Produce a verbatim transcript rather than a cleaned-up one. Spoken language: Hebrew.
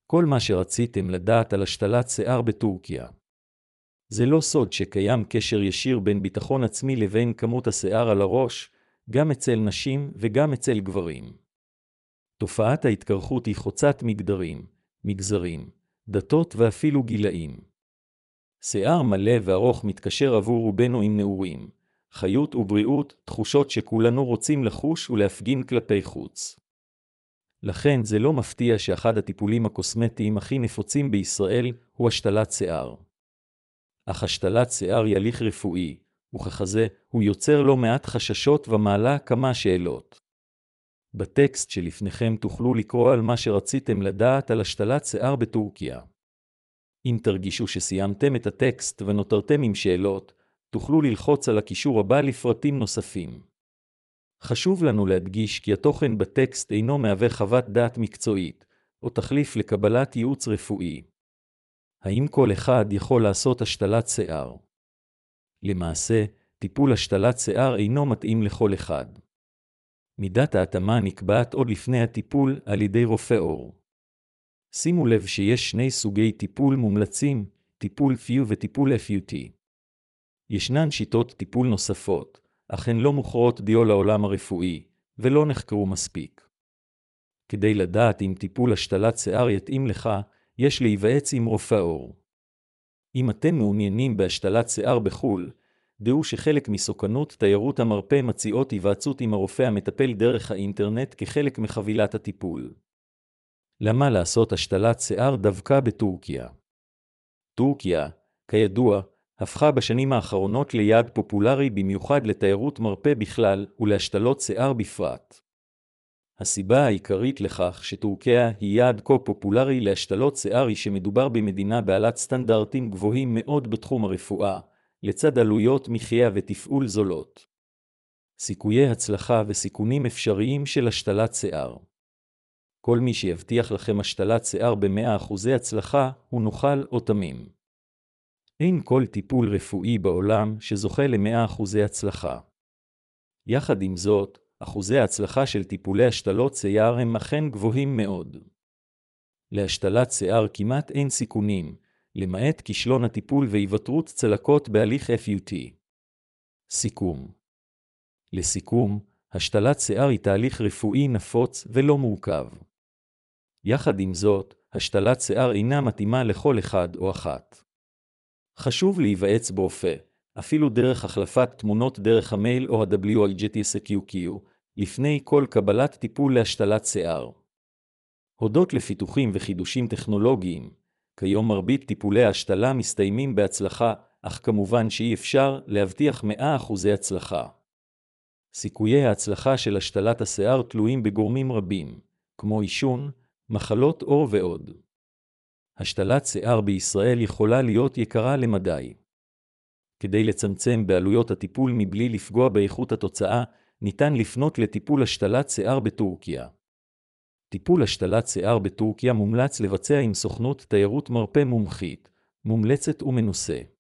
כל מה שרציתם לדעת על השתלת שיער בטורקיה. זה לא סוד שקיים קשר ישיר בין ביטחון עצמי לבין כמות השיער על הראש, גם אצל נשים וגם אצל גברים. תופעת ההתקרחות היא חוצת מגדרים, מגזרים, דתות ואפילו גילאים. שיער מלא וארוך מתקשר עבור רובנו עם נעורים, חיות ובריאות, תחושות שכולנו רוצים לחוש ולהפגין כלפי חוץ. לכן זה לא מפתיע שאחד הטיפולים הקוסמטיים הכי נפוצים בישראל הוא השתלת שיער. אך השתלת שיער היא הליך רפואי, וככזה הוא יוצר לא מעט חששות ומעלה כמה שאלות. בטקסט שלפניכם תוכלו לקרוא על מה שרציתם לדעת על השתלת שיער בטורקיה. אם תרגישו שסיימתם את הטקסט ונותרתם עם שאלות, תוכלו ללחוץ על הקישור הבא לפרטים נוספים. חשוב לנו להדגיש כי התוכן בטקסט אינו מהווה חוות דעת מקצועית, או תחליף לקבלת ייעוץ רפואי. האם כל אחד יכול לעשות השתלת שיער? למעשה, טיפול השתלת שיער אינו מתאים לכל אחד. מידת ההתאמה נקבעת עוד לפני הטיפול על ידי רופא עור. שימו לב שיש שני סוגי טיפול מומלצים, טיפול פיו וטיפול אף יו טי. ישנן שיטות טיפול נוספות, אך הן לא מוכרות דיו לעולם הרפואי, ולא נחקרו מספיק. כדי לדעת אם טיפול השתלת שיער יתאים לך, יש להיוועץ עם רופא עור. אם אתם מעוניינים בהשתלת שיער בחו"ל, דעו שחלק מסוכנות תיירות המרפא מציעות היוועצות עם הרופא המטפל דרך האינטרנט כחלק מחבילת הטיפול. למה לעשות השתלת שיער דווקא בטורקיה? טורקיה, כידוע, הפכה בשנים האחרונות ליעד פופולרי במיוחד לתיירות מרפא בכלל ולהשתלות שיער בפרט. הסיבה העיקרית לכך שטורקיה היא יעד כה פופולרי להשתלות שיער היא שמדובר במדינה בעלת סטנדרטים גבוהים מאוד בתחום הרפואה, לצד עלויות מחיה ותפעול זולות. סיכויי הצלחה וסיכונים אפשריים של השתלת שיער. כל מי שיבטיח לכם השתלת שיער ב-מאה אחוז הצלחה הוא נוכל או תמים. אין כל טיפול רפואי בעולם שזוכה ל-מאה אחוז הצלחה. יחד עם זאת, אחוזי ההצלחה של טיפולי השתלות שיער הם אכן גבוהים מאוד. להשתלת שיער כמעט אין סיכונים, למעט כישלון הטיפול והיוותרות צלקות בהליך אף יו טי. סיכום. לסיכום, השתלת שיער היא תהליך רפואי נפוץ ולא מורכב. יחד עם זאת, השתלת שיער אינה מתאימה לכל אחד או אחת. חשוב להיוועץ ברופא, אפילו דרך החלפת תמונות דרך המייל או ה-דאבליו איי ג'י טי אס קיו קיו, לפני כל קבלת טיפול להשתלת שיער. הודות לפיתוחים וחידושים טכנולוגיים, כיום מרבית טיפולי ההשתלה מסתיימים בהצלחה, אך כמובן שאי אפשר להבטיח מאה אחוז הצלחה. סיכויי ההצלחה של השתלת השיער תלויים בגורמים רבים, כמו עישון, מחלות עור ועוד. השתלת שיער בישראל יכולה להיות יקרה למדי. כדי לצמצם בעלויות הטיפול מבלי לפגוע באיכות התוצאה, ניתן לפנות לטיפול השתלת שיער בטורקיה. טיפול השתלת שיער בטורקיה מומלץ לבצע עם סוכנות תיירות מרפא מומחית, מומלצת ומנוסה.